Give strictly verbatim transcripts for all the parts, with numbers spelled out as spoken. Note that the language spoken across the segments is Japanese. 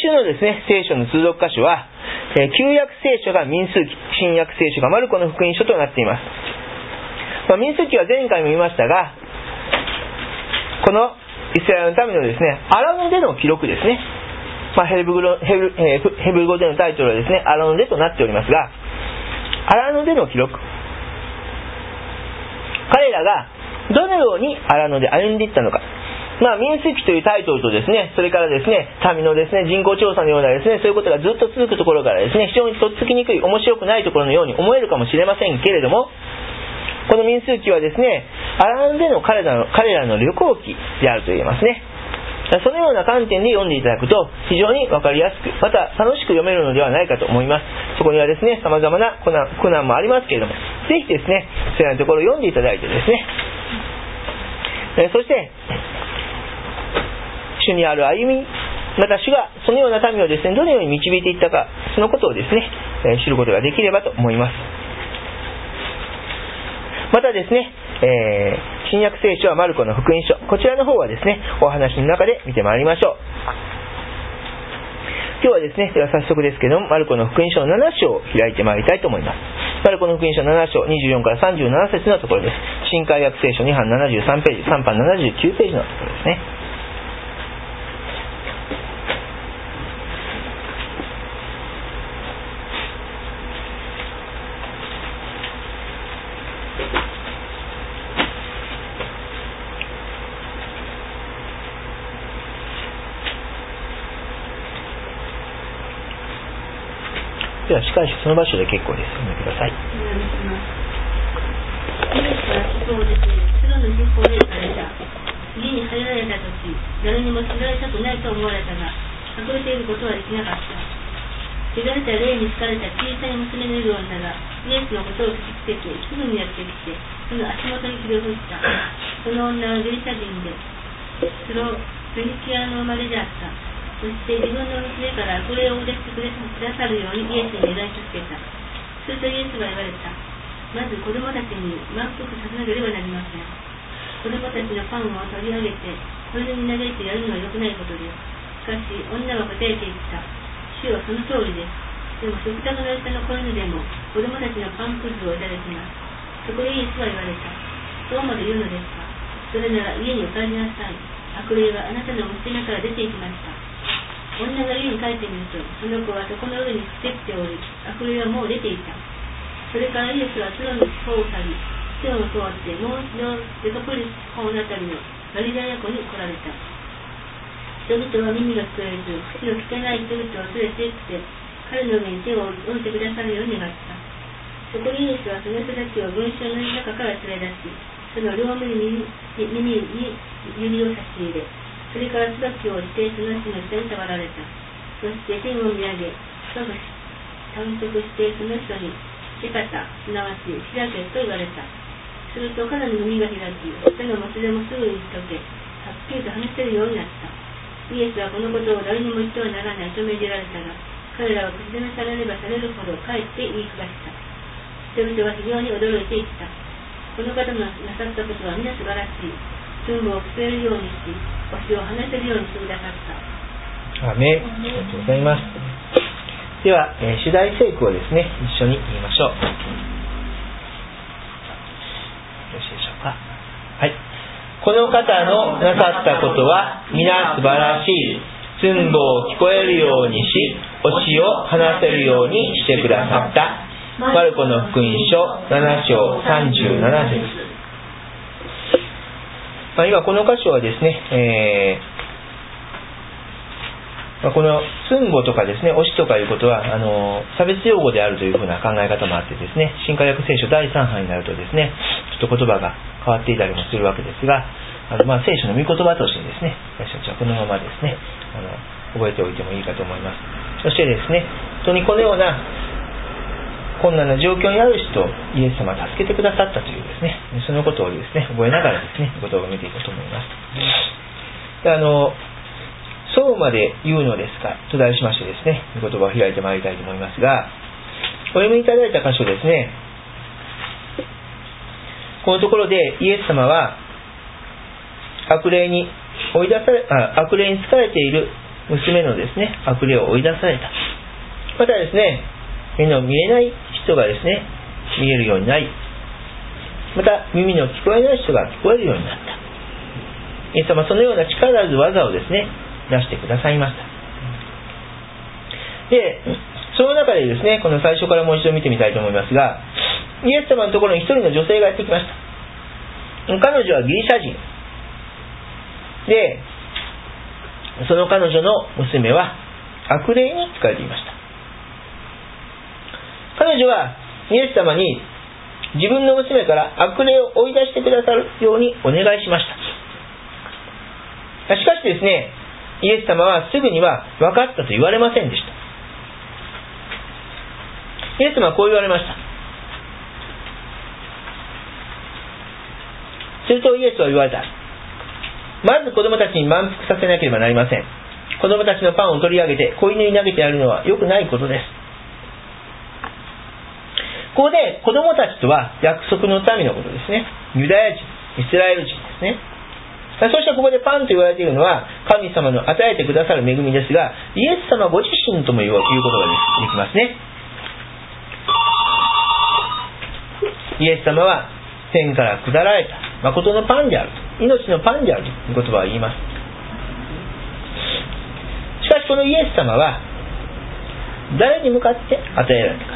週のですね聖書の通読箇所は、えー、旧約聖書が民数記、新約聖書がマルコの福音書となっています。まあ、民数記は前回も言いましたが、このイスラエルの民のですねアラノでの記録ですね。まあ、ヘブル、ヘブル、ヘブル語でのタイトルはですねアラノでとなっておりますが、アラノでの記録、彼らがどのようにアラノで歩んでいったのか、まあ、民数記というタイトルとですね、それからですね、民のですね、人口調査のようなですね、そういうことがずっと続くところからですね、非常にとっつきにくい、面白くないところのように思えるかもしれませんけれども、この民数記はですね、アラノでの彼らの、彼らの旅行記であると言えますね。そのような観点で読んでいただくと非常に分かりやすく、また楽しく読めるのではないかと思います。そこにはですね、様々な苦難、苦難もありますけれども、ぜひですね、そういうところを読んでいただいてですね、えそして主にある歩み、また主がそのような民をですね、どのように導いていったか、そのことをですね、え知ることができればと思います。またですね、えー、新約聖書はマルコの福音書、こちらの方はですね、お話の中で見てまいりましょう。今日はですね、では早速ですけども、マルコの福音書のなな章を開いてまいりたいと思います。マルコの福音書なな章にじゅうよんからさんじゅうなな節のところです。新海訳聖書に版ななじゅうさんページ、さん版ななじゅうきゅうページのところですね。ではしかしその場所で結構です。読んでください。 イエスは地方を出て、ツロの地方へ行かれた。家に入られたとき、誰にも知られたくないと思われたが、隠れていることはできなかった。汚れた霊に疲れた小さい娘のいる女が、イエスのことを聞きつけて、すぐにやってきて、その足元にひれ伏した。その女はギリシャ人で、スロフェニキアの生まれであった。そして自分の娘からこれを出してくださるようにイエスに願い続けた。するとイエスは言われた。まず子供たちに満腹させなければなりません。子供たちのパンを取り上げて、これに投げてやるのは良くないことです。しかし女は答えていった。主よ、その通りです。でも食卓の下の子犬でも子供たちのパンくずをいただきます。そこでイエスは言われた。そうまで言うのですか。それなら家にお帰りなさい。悪霊があなたの娘から出ていきました。女が家に帰ってみると、その子は床の上に伏っており、悪霊はもう出ていた。それからイエスはツロの地方を去り、地を通ってもう一度デカポリス地方のあたりのガリラヤ湖に来られた。人々は耳が聞こえず、口の聞けない人々を連れて行って、彼の上に手を置いてくださるように願った。そこにイエスはその人たちを群衆の中から連れ出し、その両耳に耳に指を差し入れ、それから椿を押してその人の下に触られた。そして天を見上げ、深く短足してその人にエカタ、すなわち開けと言われた。すると彼の耳が開き、下のもつれもすぐに解け、はっきりと話せるようになった。イエスはこのことを誰にも言ってはならないと命じられたが、彼らは口止めされればされるほどかえって言いふらした。人々は非常に驚いていった。この方のなさったことは皆素晴らしい。分母を聞こえるようにし、腰を離せるようにしてくださった。 アメン。ありがとうございます。では、えー、主題聖句をですね、一緒に言いましょう。よろしいでしょうか。はい。この方のなさったことは皆素晴らしい。分母を聞こえるようにし、腰を離せるようにしてくださった。マルコの福音書なな章さんじゅうなな節。まあ、今この箇所はですね、えーまあ、この寸語とかですね、押しとかいうことはあの差別用語であるというふうな考え方もあってですね、新海訳聖書だいさん版になるとですね、ちょっと言葉が変わっていたりもするわけですが、あのまあ聖書の御言葉としてですね、私たちはこのままですね、あの覚えておいてもいいかと思います。そしてですね、本当にこのような困難な状況にある人をイエス様は助けてくださったというですね、そのことをですね、覚えながらですね、言葉を見ていこうと思います。であのそうまで言うのですかと題しましてですね、言葉を開いてまいりたいと思いますが、お読みいただいた箇所ですね、このところでイエス様は悪霊に追い出されあ悪霊に疲れている娘のですね悪霊を追い出された。またですね、目の見えない人がですね見えるようになり、また耳の聞こえない人が聞こえるようになった。イエス様はそのような力ある技をですね出してくださいました。で、その中でですね、この最初からもう一度見てみたいと思いますが、イエス様のところに一人の女性がやってきました。彼女はギリシャ人で、その彼女の娘は悪霊に疲れていました。彼女はイエス様に自分の娘から悪霊を追い出してくださるようにお願いしました。しかしですね、イエス様はすぐには分かったと言われませんでした。イエス様はこう言われました。するとイエスは言われた。まず子供たちに満腹させなければなりません。子供たちのパンを取り上げて子犬に投げてやるのは良くないことです。ここで子供たちとは約束の民のことですね。ユダヤ人、イスラエル人ですね。そしてここでパンと言われているのは神様の与えてくださる恵みですが、イエス様ご自身とも言うことができますね。イエス様は天から下られた誠のパンである、命のパンであるという言葉を言います。しかしこのイエス様は誰に向かって与えられたか。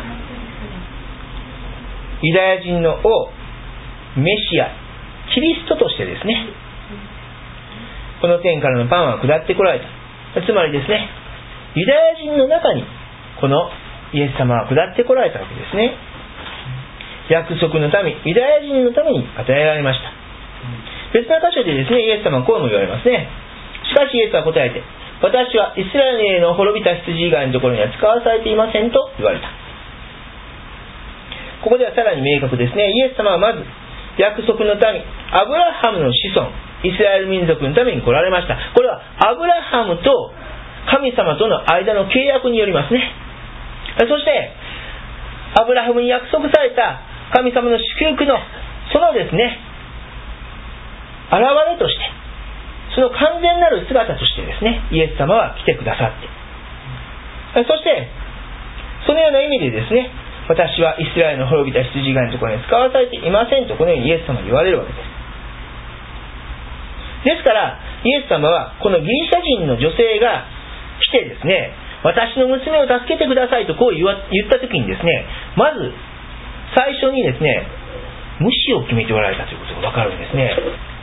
ユダヤ人の王メシアキリストとしてですね、この天からのパンは下ってこられた。つまりですね、ユダヤ人の中にこのイエス様は下ってこられたわけですね。約束の民、ユダヤ人のために与えられました。別な箇所でですね、イエス様はこうも言われますね。しかしイエスは答えて、私はイスラエルの滅びた羊以外のところには使わされていませんと言われた。ここではさらに明確ですね。イエス様はまず約束の民、アブラハムの子孫、イスラエル民族のために来られました。これはアブラハムと神様との間の契約によりますね。そしてアブラハムに約束された神様の祝福のそのですね現れとして、その完全なる姿としてですね、イエス様は来てくださって、そしてそのような意味でですね、私はイスラエルの滅びた羊以外のところに使わされていませんとこのようにイエス様は言われるわけです。ですからイエス様はこのギリシャ人の女性が来てですね、私の娘を助けてくださいとこう言わ言った時にですね、まず最初にですね無視を決めておられたということが分かるんですね。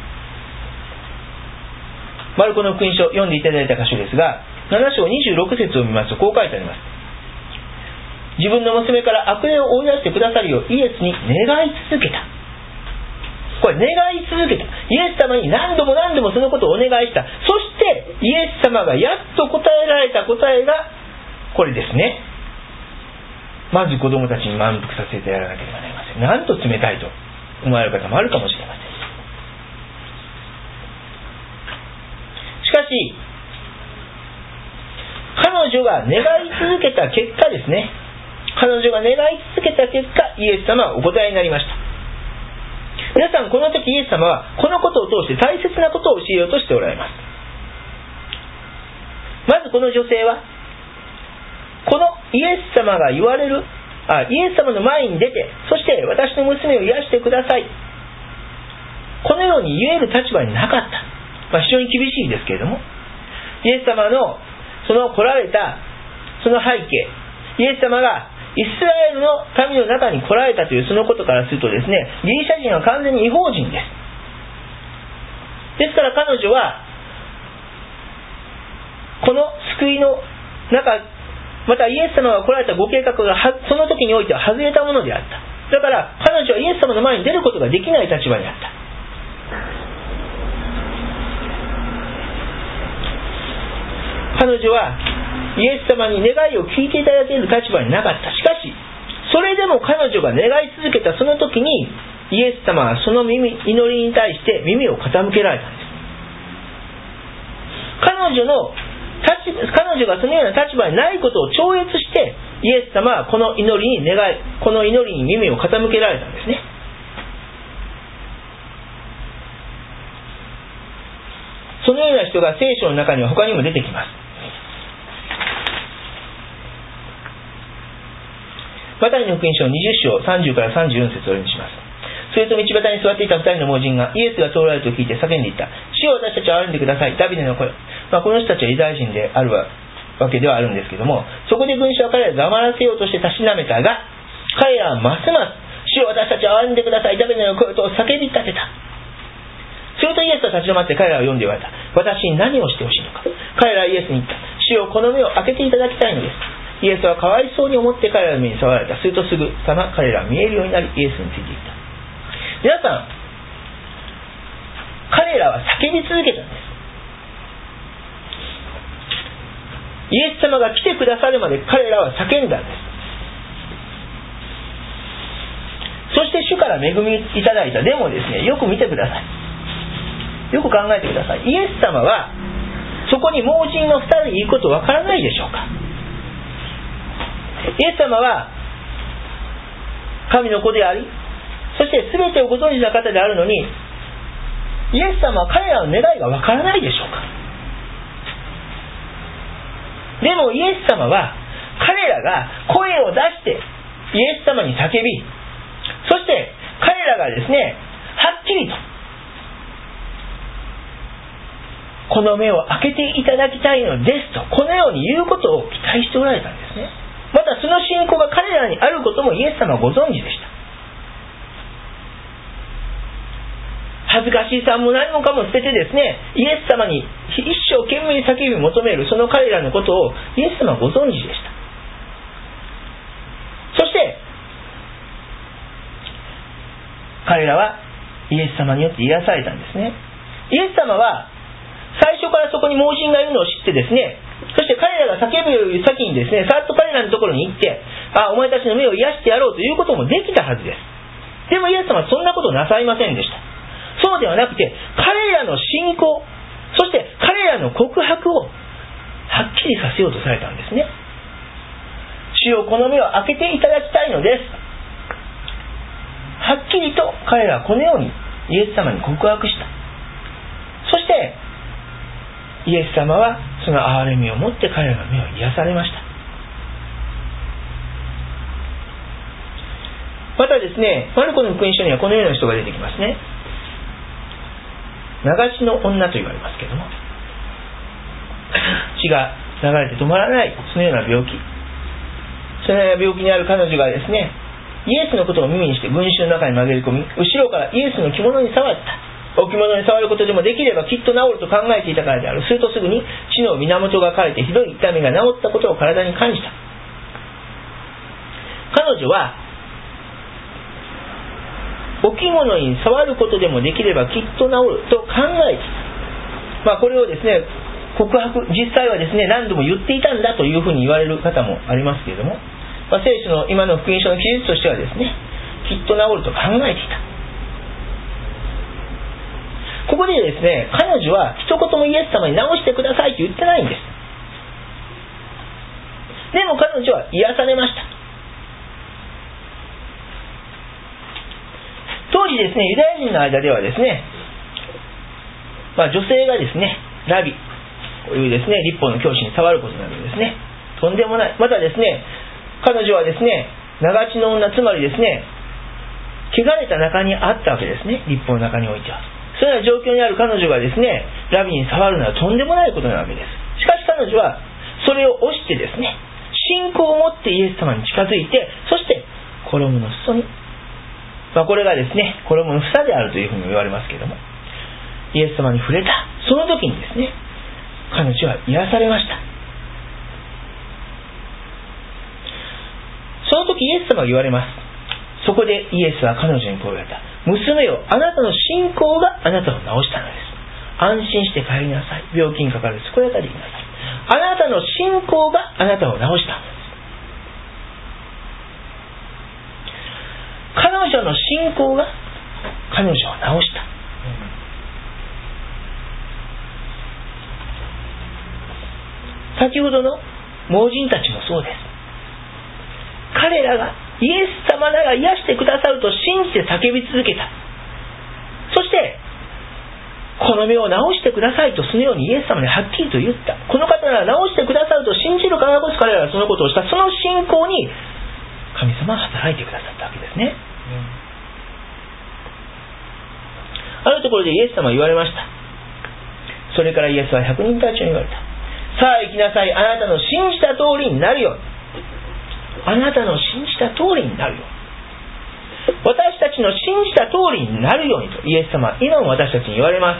マルコの福音書読んでいただいた箇所ですが、なな章にじゅうろく節を見ますとこう書いてあります。自分の娘から悪霊を追い出してくださるようイエスに願い続けた。これ願い続けた。イエス様に何度も何度もそのことをお願いした。そしてイエス様がやっと答えられた答えがこれですね。まず子供たちに満腹させてやらなければなりません。なんと冷たいと思われる方もあるかもしれません。しかし彼女が願い続けた結果ですね、彼女が願い続けた結果、イエス様はお答えになりました。皆さん、この時イエス様はこのことを通して大切なことを教えようとしておられます。まずこの女性はこのイエス様が言われるあイエス様の前に出て、そして私の娘を癒してください、このように言える立場になかった。まあ、非常に厳しいですけれども、イエス様のその来られたその背景、イエス様がイスラエルの民の中に来られたというそのことからするとですね、ギリシャ人は完全に異邦人です。ですから彼女はこの救いの中、またイエス様が来られたご計画がその時においては外れたものであった。だから彼女はイエス様の前に出ることができない立場にあった。彼女はイエス様に願いを聞いていただける立場になかった。しかしそれでも彼女が願い続けたその時にイエス様はその耳祈りに対して耳を傾けられたんです。彼女の立彼女がそのような立場にないことを超越してイエス様はこの祈りに願いこの祈りに耳を傾けられたんですね。そのような人が聖書の中には他にも出てきます。 マタイの福音書にじゅっ章さんじゅうからさんじゅうよん節をお読みします。すると道端に座っていた二人の盲人がイエスが通られると聞いて叫んでいった。主よ、私たちを憐れんでください。ダビデの声。まあ、この人たちはユダヤ人であるわけではあるんですけども、そこで群衆は彼らを黙らせようとしてたしなめたが、彼らはますます主よ、私たちを憐れんでください。ダビデの声と叫び立てた。するとイエスは立ち止まって彼らを呼んで言われた。私に何をしてほしいのか。彼らはイエスに言った。主よ、この目を開けていただきたいのです。イエスはかわいそうに思って彼らの目に触られた。するとすぐさま彼らは見えるようになり、イエスについていった。皆さん、彼らは叫び続けたんです。イエス様が来てくださるまで彼らは叫んだんです。そして主から恵みいただいた。でもですね、よく見てください。よく考えてください。イエス様はそこに盲人のふたりいることわからないでしょうか。イエス様は神の子であり、そして全てをご存知な方であるのに、イエス様は彼らの願いがわからないでしょうか。でもイエス様は彼らが声を出してイエス様に叫び、そして彼らがですね、はっきりとこの目を開けていただきたいのですと、このように言うことを期待しておられたんですね。またその信仰が彼らにあることもイエス様はご存知でした。恥ずかしさも何もかも捨ててですね、イエス様に一生懸命叫び求めるその彼らのことをイエス様はご存知でした。そして彼らはイエス様によって癒されたんですね。イエス様は最初からそこに盲人がいるのを知ってですね、そして彼らが叫ぶより先にですね、さっと彼らのところに行って、あ、お前たちの目を癒してやろうということもできたはずです。でもイエス様はそんなことをなさいませんでした。そうではなくて、彼らの信仰、そして彼らの告白をはっきりさせようとされたんですね。主よ、この目を開けていただきたいのです。はっきりと彼らはこのようにイエス様に告白した。そしてイエス様はその憐れみを持って彼らの目を癒されました。またですね、マルコの福音書にはこのような人が出てきますね。流しの女と言われますけれども、血が流れて止まらないそのような病気、そのような病気にある彼女がですね、イエスのことを耳にして群衆の中に紛れ込み、後ろからイエスの着物に触った。置物に触ることでもできればきっと治ると考えていたからである。するとすぐに血の源が枯れてひどい痛みが治ったことを体に感じた。彼女は置物に触ることでもできればきっと治ると考えていた。まあこれをですね、告白、実際はですね、何度も言っていたんだというふうに言われる方もありますけれども、まあ、聖書の今の福音書の記述としてはですね、きっと治ると考えていた。ここでですね、彼女は一言もイエス様に治してくださいと言ってないんです。でも彼女は癒されました。当時ですね、ユダヤ人の間ではですね、まあ、女性がですね、ラビ、こういうですね、律法の教師に触ることなどですね、とんでもない。またですね、彼女はですね、長血の女、つまりですね、汚れた中にあったわけですね、律法の中においては。そういうような状況にある彼女がですね、ラビに触るのはとんでもないことなわけです。しかし彼女はそれを押してですね、信仰を持ってイエス様に近づいて、そして衣の裾に、まあ、これがですね、衣の房であるというふうに言われますけれども、イエス様に触れたその時にですね、彼女は癒されました。その時イエス様が言われます。そこでイエスは彼女にこう言われた。娘よ、あなたの信仰があなたを治したのです。安心して帰りなさい。病気にかかる健やかでいなさい。あなたの信仰があなたを治したのです。彼女の信仰が彼女を治した。先ほどの盲人たちもそうです。彼らがイエス様なら癒してくださると信じて叫び続けた。そしてこの目を治してくださいとそのようにイエス様にはっきりと言った。この方なら治してくださると信じるからこそ彼らはそのことをした。その信仰に神様は働いてくださったわけですね。あるところでイエス様は言われました。それからイエスは百人隊長に言われた。さあ行きなさい、あなたの信じた通りになるように。あなたの信じた通りになるように。私たちの信じた通りになるようにとイエス様は今も私たちに言われます。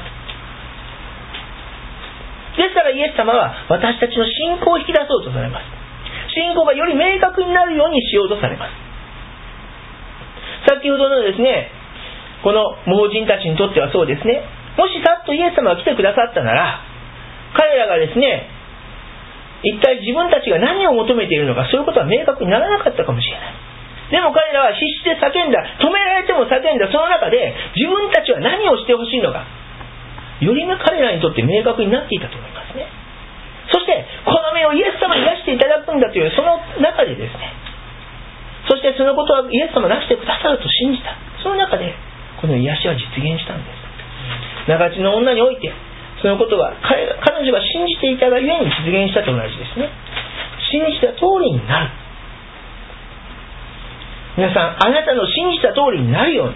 ですからイエス様は私たちの信仰を引き出そうとされます。信仰がより明確になるようにしようとされます。先ほどのですね、この盲人たちにとってはそうですね、もしさっとイエス様が来てくださったなら、彼らがですね、一体自分たちが何を求めているのか、そういうことは明確にならなかったかもしれない。でも彼らは必死で叫んだ、止められても叫んだ、その中で自分たちは何をしてほしいのか、より彼らにとって明確になっていたと思いますね。そしてこの目をイエス様に出していただくんだというその中でですね、そしてそのことはイエス様が出してくださると信じた、その中でこの癒しは実現したんです。長地の女においてそのことは 彼, 彼女が信じていたがゆえに実現したと同じですね。信じた通りになる。皆さん、あなたの信じた通りになるように、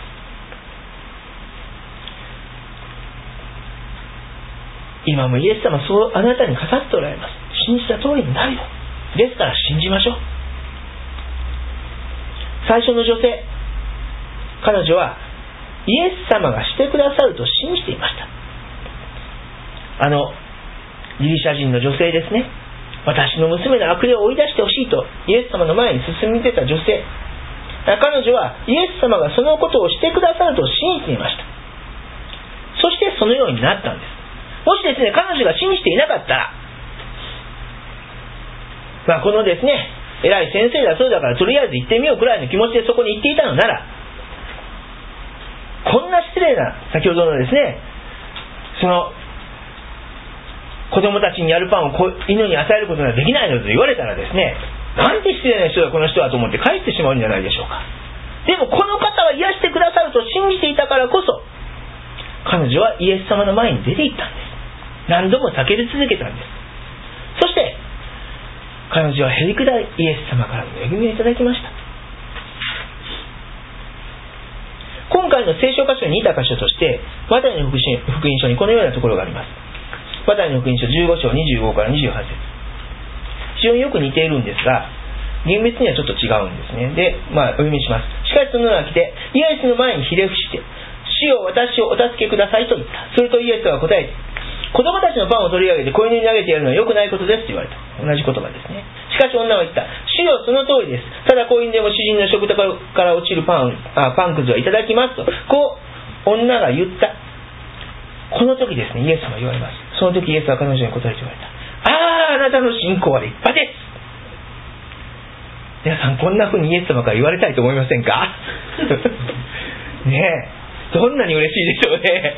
今もイエス様はそうあなたに語っておられます。信じた通りになるよ。ですから信じましょう。最初の女性、彼女はイエス様がしてくださると信じていました。あのギリシャ人の女性ですね、私の娘の悪霊を追い出してほしいとイエス様の前に進み出た女性、彼女はイエス様がそのことをしてくださると信じていました。そしてそのようになったんです。もしですね、彼女が信じていなかったら、まあ、このですね、偉い先生だそうだからとりあえず行ってみようくらいの気持ちでそこに行っていたのなら、こんな失礼な、先ほどのですね、その子供たちにやるパンを犬に与えることができないのと言われたらですね、なんて失礼な人だこの人はと思って帰ってしまうんじゃないでしょうか。でもこの方は癒してくださると信じていたからこそ、彼女はイエス様の前に出て行ったんです。何度も叫び続けたんです。そして彼女はへりくだりイエス様からの恵みをいただきました。今回の聖書箇所に似た箇所としてマタイの福音書にこのようなところがあります。マタイの福音書じゅうご章にじゅうごからにじゅうはち節、非常によく似ているんですが厳密にはちょっと違うんですね。で、まあ、お読みします。しかしそのような来てイエスの前にひれ伏して、主よ私をお助けくださいと言った。するとイエスは答えて、子供たちのパンを取り上げて子犬に投げてやるのは良くないことですと言われた。同じ言葉ですね。しかし女は言った。主よその通りです。ただ子犬でも主人の食卓から落ちるパン、あパンくずはいただきますとこう女が言った。この時ですね、イエス様は言われます。その時イエスは彼女に答えて言われた。ああ、あなたの信仰は立派です。皆さんこんな風にイエス様から言われたいと思いませんかねえ、どんなに嬉しいでしょうね。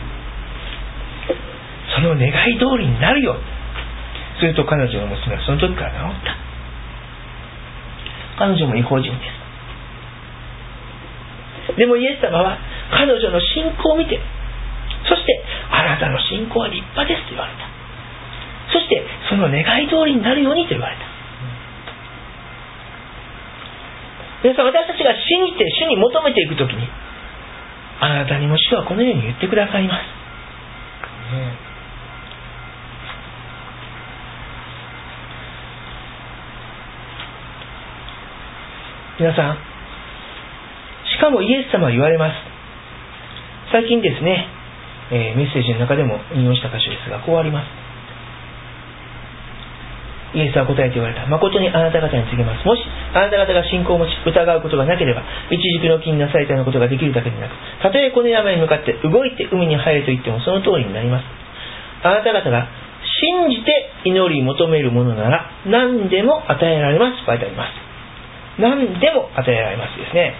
その願い通りになるよ。すると彼女の娘はその時から治った。彼女も異邦人です。でもイエス様は彼女の信仰を見て、そしてあなたの信仰は立派ですと言われた。そしてその願い通りになるようにと言われた。皆さん、私たちが信じて主に求めていくときに、あなたにも主はこのように言ってくださいます。皆さん、しかもイエス様は言われます。最近ですね、えー、メッセージの中でも引用した箇所ですが、こうあります。イエスは答えて言われた。誠にあなた方に告げます。もしあなた方が信仰を持ち疑うことがなければ、一軸の木になされたようなことができるだけでなく、たとえこの山に向かって動いて海に入ると言ってもその通りになります。あなた方が信じて祈り求めるものなら何でも与えられますと書いてあります。何でも与えられますですね。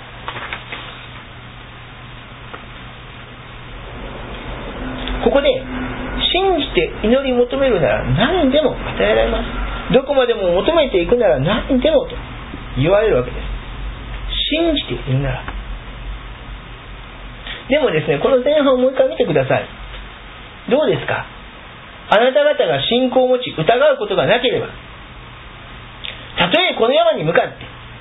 ここで信じて祈り求めるなら何でも与えられます。どこまでも求めていくなら何でもと言われるわけです。信じているなら。でもですね、この前半をもう一回見てください。どうですか？あなた方が信仰を持ち疑うことがなければ、たとえこの山に向かって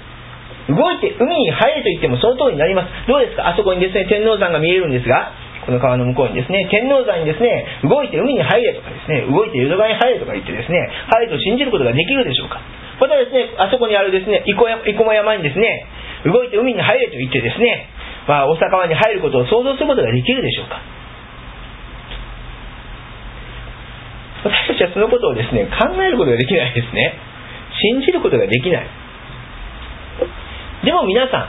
動いて海に入れと言ってもその通りになります。どうですか？あそこにですね、天王山が見えるんですが、この川の向こうにですね、天王山にですね、動いて海に入れとかですね、動いて淀川に入れとか言ってですね、入ると信じることができるでしょうか？またですね、あそこにあるですね、生駒山にですね、動いて海に入れと言ってですね、まあ、大阪湾に入ることを想像することができるでしょうか？私たちはそのことをですね、考えることができないですね。信じることができない。でも皆さ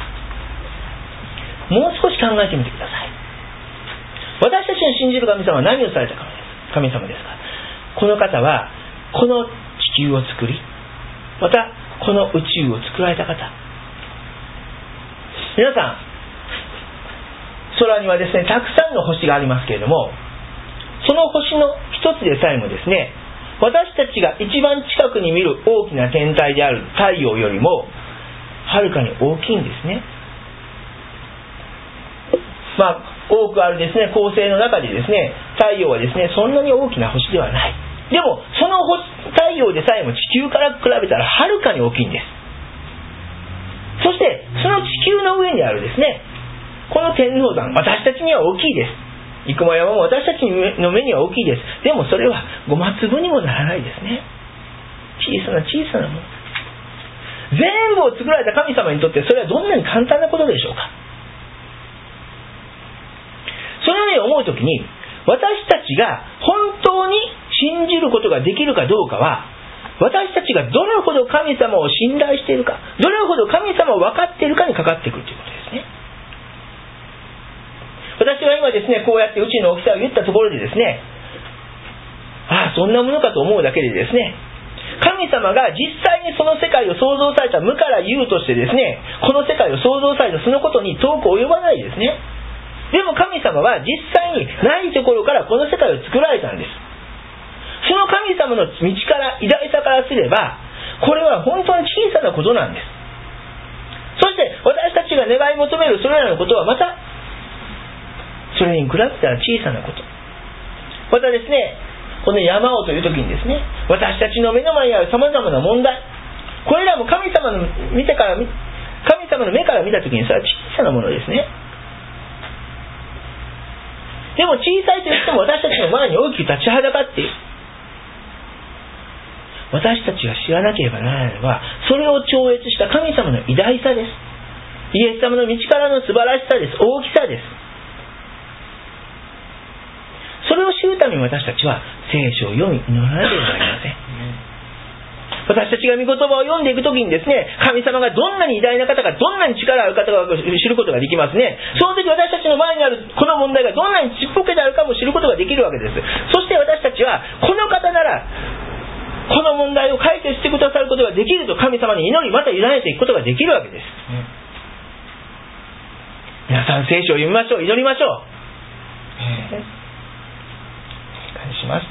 ん、もう少し考えてみてください。私たちの信じる神様は何をされた神様ですか？この方はこの地球を作り、またこの宇宙を作られた方。皆さん、空にはですね、たくさんの星がありますけれども、その星の一つでさえもですね、私たちが一番近くに見る大きな天体である太陽よりもはるかに大きいんですね。まあ多くあるですね、恒星の中でですね、太陽はですね、そんなに大きな星ではない。でもその星太陽でさえも地球から比べたらはるかに大きいんです。そしてその地球の上にあるですね、この天王山、私たちには大きいです。生駒山も私たちの目には大きいです。でもそれはごま粒にもならないですね。小さな小さなもの。全部を作られた神様にとってそれはどんなに簡単なことでしょうか？そのように思うときに、私たちが本当に信じることができるかどうかは、私たちがどれほど神様を信頼しているか、どれほど神様を分かっているかにかかってくるということですね。私は今ですね、こうやって宇宙の大きさを言ったところでですね、ああそんなものかと思うだけでですね、神様が実際にその世界を創造された無から有としてですね、この世界を創造されたそのことに遠く及ばないですね。でも神様は実際にないところからこの世界を作られたんです。その神様の道から偉大さからすれば、これは本当に小さなことなんです。そして私たちが願い求めるそれらのことはまたそれに比べたら小さなこと。またですね、この山をという時にですね、私たちの目の前にある様々な問題、これらも神様の見てから神様の目から見た時にそれは小さなものですね。でも小さいといっても私たちの前に大きく立ちはだかっている。私たちが知らなければならないのは、それを超越した神様の偉大さです。イエス様の道からの素晴らしさです。大きさです。それを知るために私たちは聖書を読み祈らなければなりません。私たちが御言葉を読んでいくときにですね、神様がどんなに偉大な方か、どんなに力ある方かを知ることができますね。その時私たちの前にあるこの問題がどんなにちっぽけであるかも知ることができるわけです。そして私たちはこの方ならこの問題を解決してくださることができると神様に祈り、また委ねていくことができるわけです。皆さん聖書を読みましょう。祈りましょう。感謝します。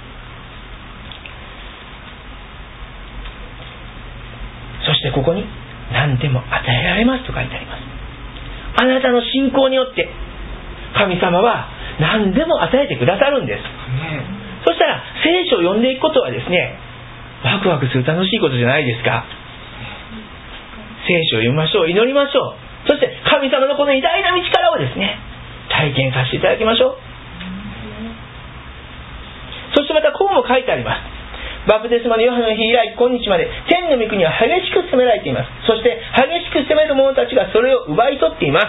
そしてここに何でも与えられますと書いてあります。あなたの信仰によって神様は何でも与えてくださるんです。そしたら聖書を読んでいくことはですね、ワクワクする楽しいことじゃないですか。聖書を読みましょう。祈りましょう。そして神様のこの偉大な道からをですね、体験させていただきましょう。そしてまたこうも書いてあります。バプテスマのヨハネの日以来今日まで天の御国は激しく責められています。そして激しく責める者たちがそれを奪い取っています。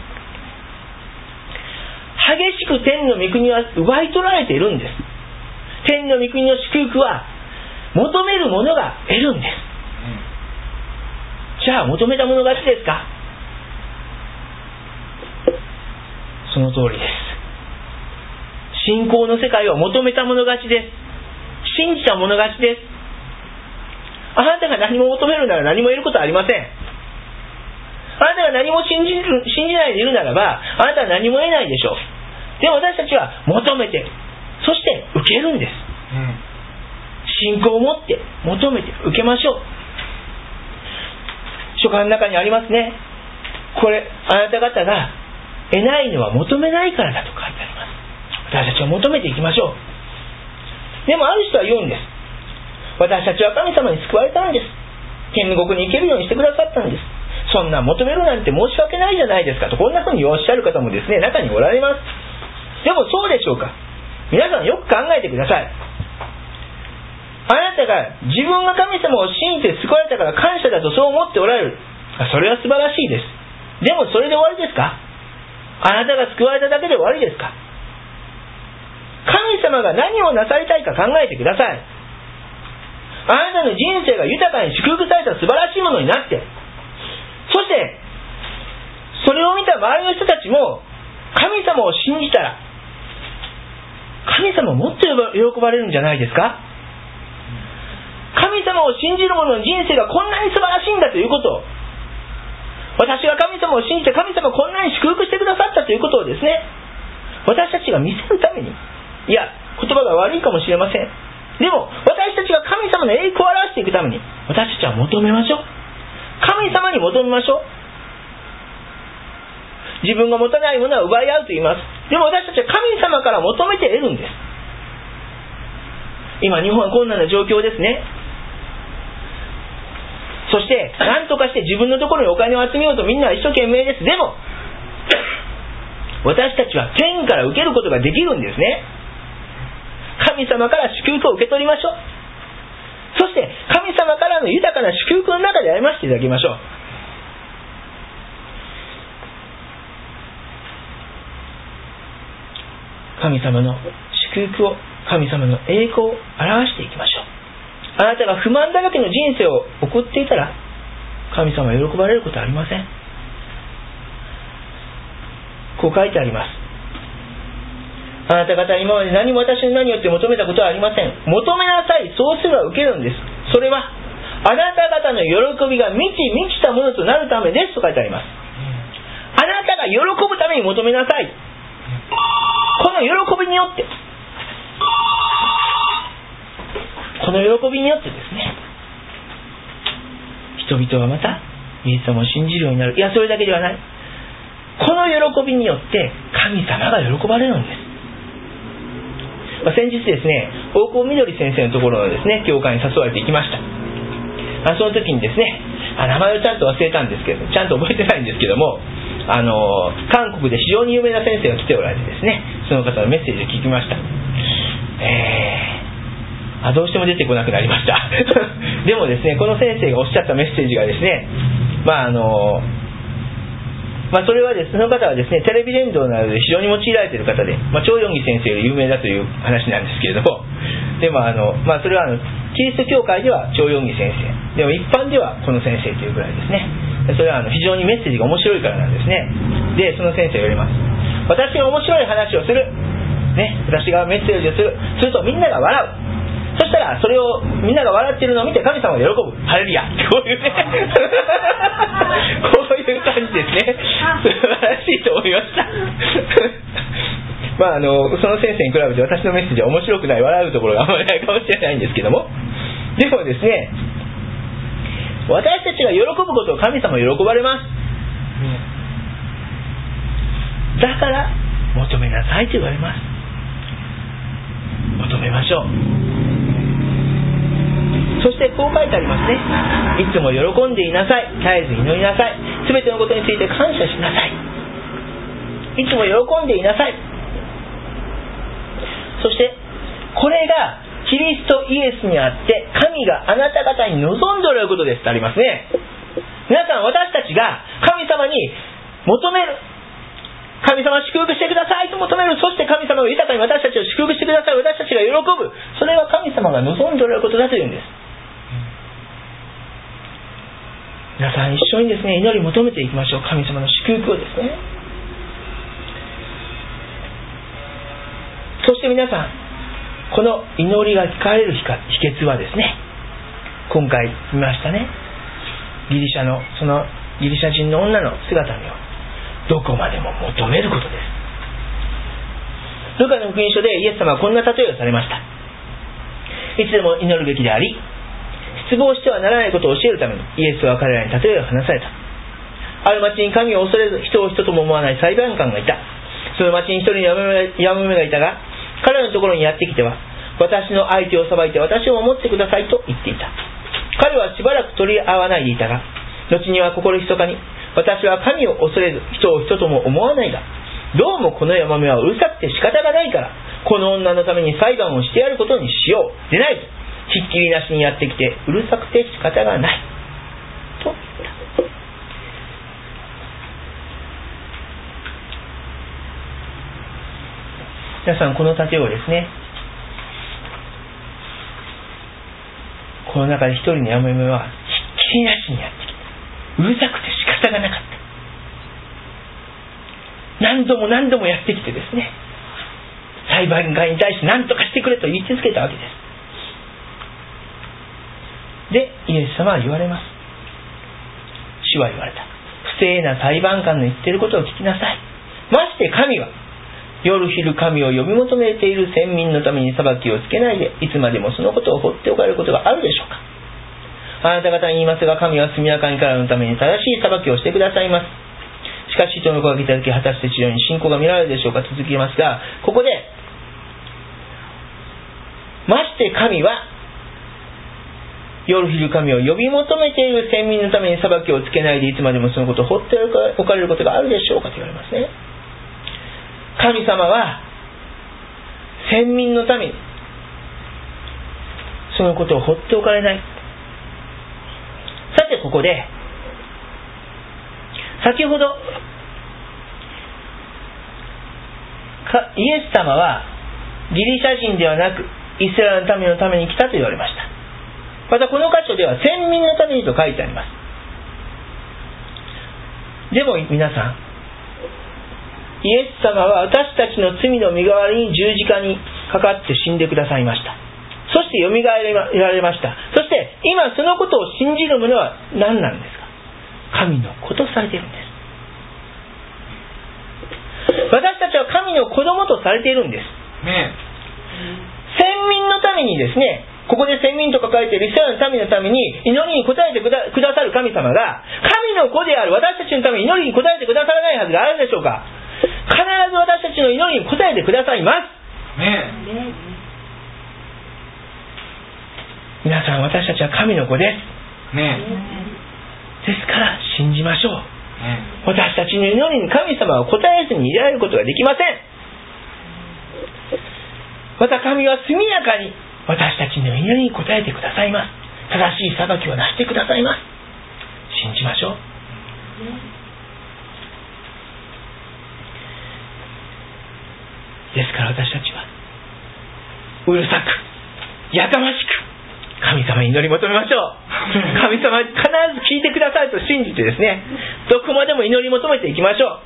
激しく天の御国は奪い取られているんです。天の御国の祝福は求める者が得るんです。じゃあ求めた者勝ちですか？その通りです。信仰の世界を求めた者勝ちです。信じた者勝ちです。あなたが何も求めるなら何も得ることはありません。あなたが何も信じる、信じないでいるならばあなたは何も得ないでしょう。でも私たちは求めて、そして受けるんです。信仰を持って求めて受けましょう。書簡の中にありますね。これあなた方が得ないのは求めないからだと書いてあります。私たちは求めていきましょう。でもある人は言うんです。私たちは神様に救われたんです。天国に行けるようにしてくださったんです。 そんな求めるなんて申し訳ないじゃないですかと、こんなふうにおっしゃる方もですね、中におられます。でもそうでしょうか。皆さんよく考えてください。あなたが自分が神様を信じて救われたから感謝だとそう思っておられる。それは素晴らしいです。でもそれで終わりですか？あなたが救われただけで終わりですか？神様が何をなさりたいか考えてください。あなたの人生が豊かに祝福された素晴らしいものになって、そしてそれを見た周りの人たちも神様を信じたら、神様もっと喜ばれるんじゃないですか？神様を信じる者の人生がこんなに素晴らしいんだということを、私が神様を信じて神様こんなに祝福してくださったということをですね、私たちが見せるために、いや言葉が悪いかもしれません。でも私たちが神様の栄光を表していくために、私たちは求めましょう。神様に求めましょう。自分が持たないものは奪い合うと言います。でも私たちは神様から求めて得るんです。今日本は困難な状況ですね。そして何とかして自分のところにお金を集めようとみんなは一生懸命です。でも私たちは天から受けることができるんですね。神様から祝福を受け取りましょう。そして神様からの豊かな祝福の中で歩ませていただきましょう。神様の祝福を、神様の栄光を表していきましょう。あなたが不満だらけの人生を送っていたら、神様は喜ばれることはありません。こう書いてあります。あなた方は今まで何も私の名によって求めたことはありません。求めなさい、そうすれば受けるんです。それはあなた方の喜びが満ち満ちたものとなるためですと書いてあります。あなたが喜ぶために求めなさい。この喜びによって、この喜びによってですね、人々はまたイエス様を信じるようになる。いや、それだけではない。この喜びによって神様が喜ばれるんです。まあ、先日ですね、大久保みどり先生のところのですね、教会に誘われて行きました。まあ、その時にですね、あ名前をちゃんと忘れたんですけど、ちゃんと覚えてないんですけども、あの韓国で非常に有名な先生が来ておられてですね、その方のメッセージを聞きました。えー、あどうしても出てこなくなりましたでもですね、この先生がおっしゃったメッセージがですね、まああのまあ、それはですね、その方はですね、テレビ伝道などで非常に用いられている方で、まあ、張ヨンギ先生より有名だという話なんですけれども、でもあの、まあ、それはあのキリスト教会では張ヨンギ先生、でも一般ではこの先生というぐらいですね。それはあの非常にメッセージが面白いからなんですね。で、その先生が言われます。私が面白い話をする、ね、私がメッセージをする、するとみんなが笑う。そしたらそれをみんなが笑っているのを見て神様が喜ぶ。ハレルヤ。こういうねこういう感じですね。素晴らしいと思いましたまああのその先生に比べて私のメッセージは面白くない、笑うところがあまりないかもしれないんですけども、でもですね、私たちが喜ぶことを神様は喜ばれます。だから求めなさいと言われます。求めましょう。そしてこう書いてありますね。いつも喜んでいなさい、絶えず祈りなさい、すべてのことについて感謝しなさい。いつも喜んでいなさい。そしてこれがキリストイエスにあって神があなた方に望んでおられることですとありますね。皆さん、私たちが神様に求める、神様祝福してくださいと求める、そして神様が豊かに私たちを祝福してください、私たちが喜ぶ、それは神様が望んでおられることだというんです。皆さん一緒にですね、祈り求めていきましょう。神様の祝福をですね。そして皆さん、この祈りが聞かれる秘訣はですね、今回見ましたね、ギリシャのそのギリシャ人の女の姿のようにどこまでも求めることです。ルカの福音書でイエス様はこんな例えをされました。いつでも祈るべきであり、失望してはならないことを教えるためにイエスは彼らに例えを話された。ある町に神を恐れず人を人とも思わない裁判官がいた。その町に一人のヤモメがいたが、彼らのところにやってきては、私の相手を裁いて私を守ってくださいと言っていた。彼はしばらく取り合わないでいたが、 後には心ひそかに、私は神を恐れず人を人とも思わないが、どうもこのヤマメはうるさくて仕方がないから、この女のために裁判をしてやることにしよう。でないとひっきりなしにやってきてうるさくて仕方がないと言った。皆さん、この盾をですね、この中で一人のヤマメはひっきりなしにやってきた。うるさくて仕方がなかった。何度も何度もやってきてですね、裁判官に対して何とかしてくれと言い続けたわけです。で、イエス様は言われます。主は言われた。不正な裁判官の言っていることを聞きなさい。まして神は夜昼神を呼び求めている先民のために裁きをつけないで、いつまでもそのことを放っておかれることがあるでしょうか。あなた方に言いますが、神は速やかに彼らのために正しい裁きをしてくださいます。しかし人の子が来た時、果たして地上に信仰が見られるでしょうか。続きますが、ここでまして神は夜昼神を呼び求めている先民のために裁きをつけないで、いつまでもそのことを放っておかれることがあるでしょうかと言われますね。神様は先民のためにそのことを放っておかれない。さて、ここで先ほどイエス様はギリシャ人ではなくイスラエルの民のために来たと言われました。またこの箇所では先民のためにと書いてあります。でも皆さん、イエス様は私たちの罪の身代わりに十字架にかかって死んでくださいました。そしてよみがえられました。そして今そのことを信じる者は何なんですか。神の子とされているんです。私たちは神の子供とされているんです、ね、先民のためにですね、ここで先民と書かれているイスラエルの民のために祈りに応えてくだ、くださる神様が、神の子である私たちのために祈りに応えてくださらないはずがあるでしょうか。必ず私たちの祈りに応えてくださいます、ね、皆さん、私たちは神の子です、ね、ですから信じましょう、ね、私たちの祈りに神様は応えずにいられることができません。また神は速やかに私たちの祈りに応えてくださいます。正しい裁きをなしてくださいます。信じましょう。ですから私たちはうるさくやかましく神様に祈り求めましょう。神様は必ず聞いてくださると信じてですね、どこまでも祈り求めていきましょ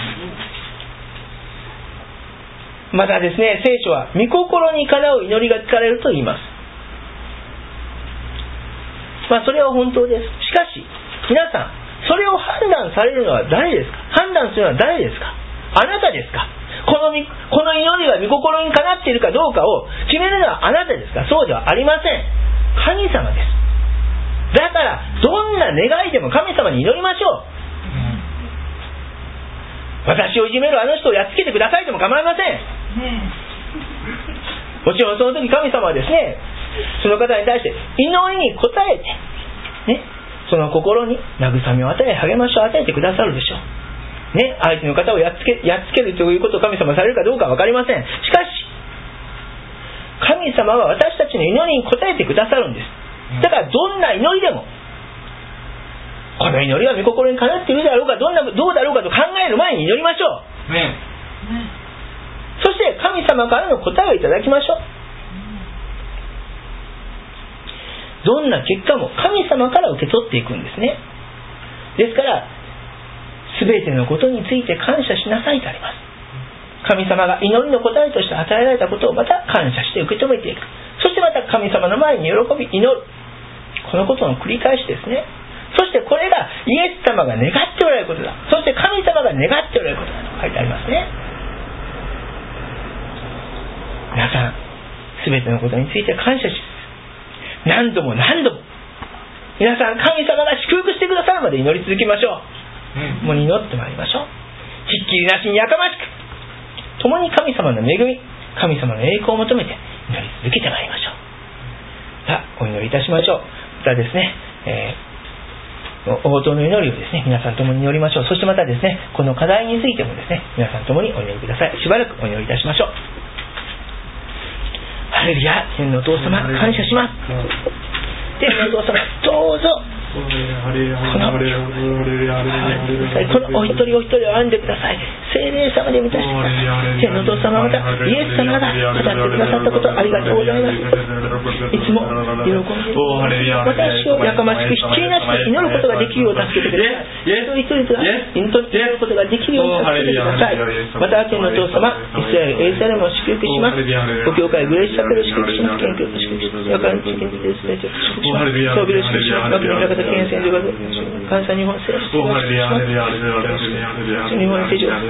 う。またですね、聖書は御心にかなう祈りが聞かれると言います。まあそれは本当です。しかし皆さん、それを判断されるのは誰ですか。判断するのは誰ですか。あなたですか。この、この祈りが御心にかなっているかどうかを決めるのはあなたですか。そうではありません。神様です。だからどんな願いでも神様に祈りましょう。私をいじめるあの人をやっつけてくださいでも構いません。もちろんその時神様はですね、その方に対して祈りに応えて、ね、その心に慰めを与え、励ましを与えてくださるでしょう、ね、相手の方をやっつけ、やっつけるということを神様されるかどうかは分かりません。しかし神様は私たちの祈りに応えてくださるんです。だからどんな祈りでも、この祈りは御心にかなっているであろうか、どんなどうだろうかと考える前に祈りましょう、ね、そして神様からの答えをいただきましょう。どんな結果も神様から受け取っていくんですね。ですから全てのことについて感謝しなさいとあります。神様が祈りの答えとして与えられたことをまた感謝して受け止めていく。そしてまた神様の前に喜び祈る。このことの繰り返しですね。そしてこれがイエス様が願っておられることだ。そして神様が願っておられることだと書いてありますね。皆さん、全てのことについて感謝し、何度も何度も皆さん、神様が祝福してくださるまで祈り続けましょう。もう祈ってまいりましょう。ひっきりなしにやかましく共に神様の恵み、神様の栄光を求めて祈り続けてまいりましょう。さあ、お祈りいたしましょう。またですね、えー応答の祈りをですね、皆さん共に祈りましょう。そしてまたですね、この課題についてもですね、皆さん共にお祈りください。しばらくお祈りいたしましょう。ハレルヤ、天のお父様、感謝します。天のお父様、どうぞこのこのお一人お一人を編んでください。聖霊様で満たしてください。天のお父様、またイエス様が語ってくださったことありがとうございます。いつも喜んで私をやかましくひっきりなしに祈ることができるよう助けてください。一人一人が祈ることができるように助けてください。また天のお父様、イスラエルエルサレムを祝福します。ご教会グレースチャペルを祝福します。研究を祝福します。若い地域に祝福します。装備を祝福します。牧野中田県戦場関西日本政府日本政治を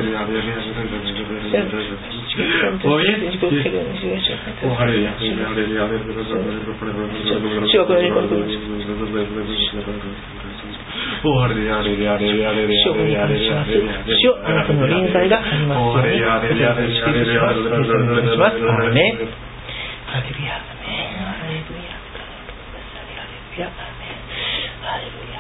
主よ、あなたの臨在がありますように祝福します。アーメン。ハレルヤ、アーメン。ハレルヤ、ハレルヤ、ハレルヤ。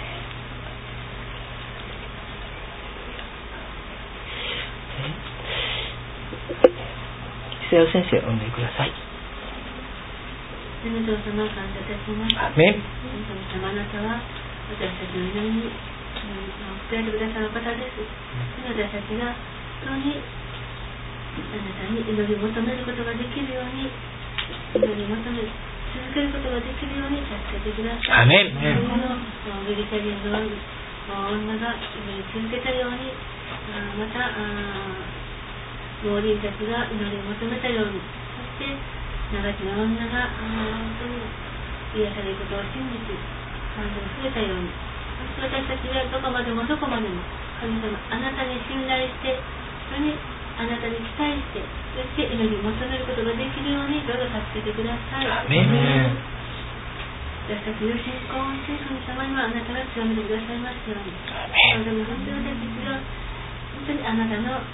イスラエル先生、お祈りください。 天のお父様、感謝いたします。 アーメン。 神様、あなたは私たちの祈りに応えてくださる方です。私たちが本当にあなたに祈りを求めることができるように、祈りを求め続けることができるように助けてください。 アーメン。 ベジタリアンの女が祈り続けたように、またモーリーたちが祈りを求めたように、そして長きの女が本当に癒されることを信じて感動を触れたように、そして私たちはどこまでもどこまでも神様、あなたに信頼して、それにあなたに期待して、そして祈りを求めることができるようにどうぞ助けてください。 アーメン。 私たちの信仰をして神様にはあなたが強めてくださいますように。でも本当に私たちが本当にあなたの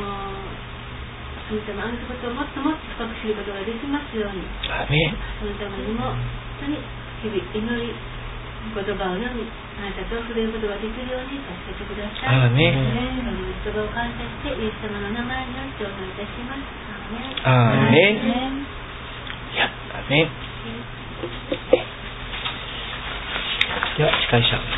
神様、あなたのことをもっともっと深く知ることができますように。 アーメン。 そのためにも本当に日々祈り言葉を読み、あなたと触れることができるように助けてください。 アーメン。 その言葉を感謝してイエス様の名前によってお願いいたします。 アーメン。いや、アーメン。では司会者。